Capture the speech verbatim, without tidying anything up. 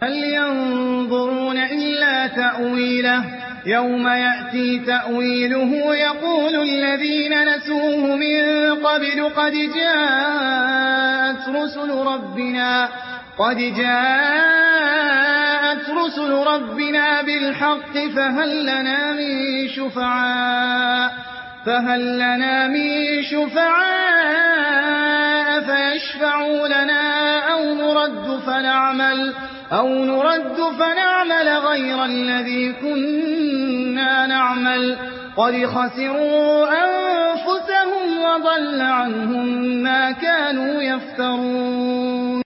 هل ينظرون إلا تأويله يوم يأتي تأويله يقول الذين نسوه من قبل قد جاءت رسل ربنا قد جاءت رسل ربنا بالحق فهل لنا من شفعاء فهل لنا من شفعاء فيشفعوا لنا أو نرد فنعمل أو نرد فنعمل غير الذي كنا نعمل قد خسروا أنفسهم وضل عنهم ما كانوا يفترون.